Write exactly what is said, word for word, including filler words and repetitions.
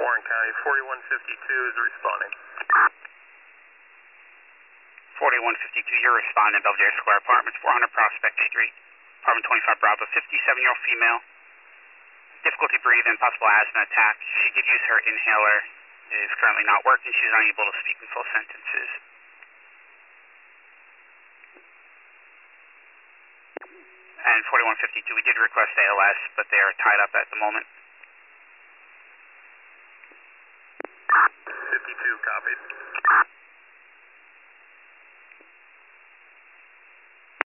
Warren County. forty-one fifty-two is responding. forty-one fifty-two, you're responding, Belvedere Square Apartments, four hundred Prospect Street, apartment twenty-five Bravo, fifty-seven-year-old female, difficulty breathing, possible asthma attack. She did use her inhaler, is currently not working. She's unable to speak in full sentences. And forty-one fifty-two, we did request A L S, but they are tied up at the moment. fifty-two, copied.